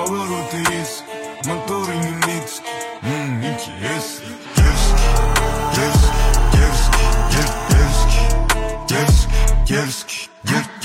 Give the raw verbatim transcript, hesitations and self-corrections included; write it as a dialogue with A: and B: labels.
A: повороты резкие, моторы немецкие, ммм, интересно. Дерзкий, дерзкий, дерзкий, дерзкий, дерзкий, дерзкий, дерзкий.